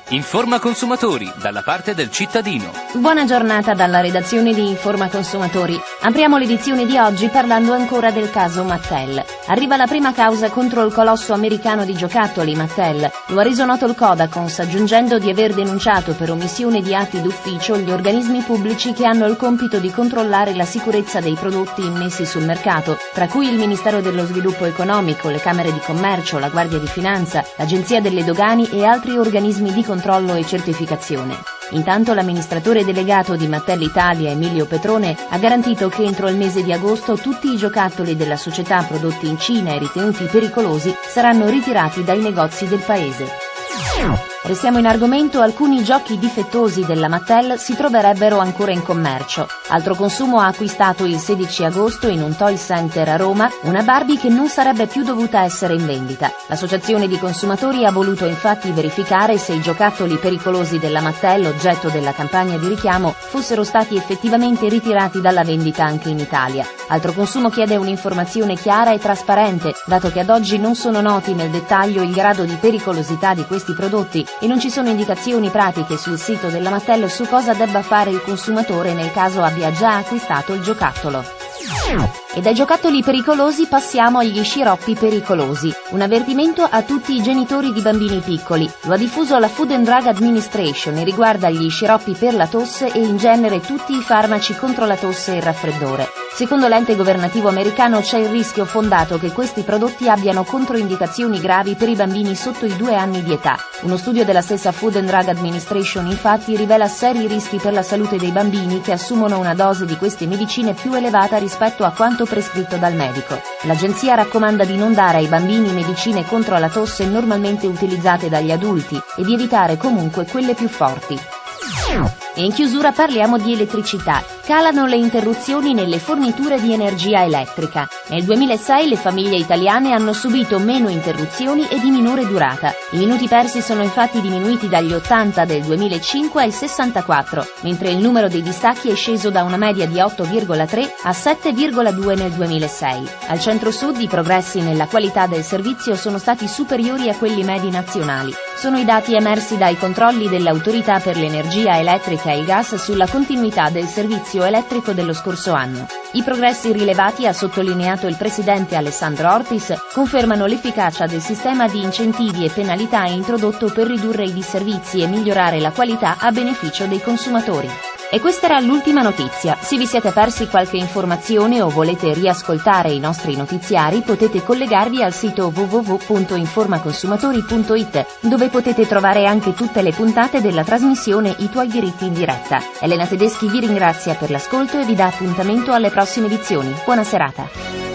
Informa Consumatori, dalla parte del cittadino. Buona giornata dalla redazione di Informa Consumatori. Apriamo l'edizione di oggi parlando ancora del caso Mattel. Arriva la prima causa contro il colosso americano di giocattoli Mattel. Lo ha reso noto il Codacons, aggiungendo di aver denunciato per omissione di atti d'ufficio gli organismi pubblici che hanno il compito di controllare la sicurezza dei prodotti immessi sul mercato, tra cui il Ministero dello Sviluppo Economico, le Camere di Commercio, la Guardia di Finanza, l'Agenzia delle Dogane e altri organismi di controllo e certificazione. Intanto l'amministratore delegato di Mattel Italia, Emilio Petrone, ha garantito che entro il mese di agosto tutti i giocattoli della società prodotti in Cina e ritenuti pericolosi saranno ritirati dai negozi del paese. Restiamo in argomento, alcuni giochi difettosi della Mattel si troverebbero ancora in commercio. Altro Consumo ha acquistato il 16 agosto in un toy center a Roma una Barbie che non sarebbe più dovuta essere in vendita. L'associazione di consumatori ha voluto infatti verificare se i giocattoli pericolosi della Mattel, oggetto della campagna di richiamo, fossero stati effettivamente ritirati dalla vendita anche in Italia. Altro Consumo chiede un'informazione chiara e trasparente, dato che ad oggi non sono noti nel dettaglio il grado di pericolosità di questi prodotti e non ci sono indicazioni pratiche sul sito della Mattel su cosa debba fare il consumatore nel caso abbia già acquistato il giocattolo. E dai giocattoli pericolosi passiamo agli sciroppi pericolosi. Un avvertimento a tutti i genitori di bambini piccoli. Lo ha diffuso la Food and Drug Administration e riguarda gli sciroppi per la tosse e in genere tutti i farmaci contro la tosse e il raffreddore. Secondo l'ente governativo americano c'è il rischio fondato che questi prodotti abbiano controindicazioni gravi per i bambini sotto i 2 anni di età. Uno studio della stessa Food and Drug Administration infatti rivela seri rischi per la salute dei bambini che assumono una dose di queste medicine più elevata rispetto a quanto prescritto dal medico. L'agenzia raccomanda di non dare ai bambini medicine contro la tosse normalmente utilizzate dagli adulti e di evitare comunque quelle più forti. E in chiusura parliamo di elettricità. Calano le interruzioni nelle forniture di energia elettrica. Nel 2006 le famiglie italiane hanno subito meno interruzioni e di minore durata. I minuti persi sono infatti diminuiti dagli 80 del 2005 ai 64, mentre il numero dei distacchi è sceso da una media di 8,3 a 7,2 nel 2006. Al centro-sud i progressi nella qualità del servizio sono stati superiori a quelli medi nazionali. Sono i dati emersi dai controlli dell'Autorità per l'Energia Elettrica e il Gas sulla continuità del servizio elettrico dello scorso anno. I progressi rilevati, ha sottolineato il presidente Alessandro Ortis, confermano l'efficacia del sistema di incentivi e penalità introdotto per ridurre i disservizi e migliorare la qualità a beneficio dei consumatori. E questa era l'ultima notizia. Se vi siete persi qualche informazione o volete riascoltare i notiziari, potete collegarvi al sito www.informaconsumatori.it, dove potete trovare anche tutte le puntate della trasmissione I tuoi diritti in diretta. Elena Tedeschi vi ringrazia per l'ascolto e vi dà appuntamento alle prossime edizioni. Buona serata.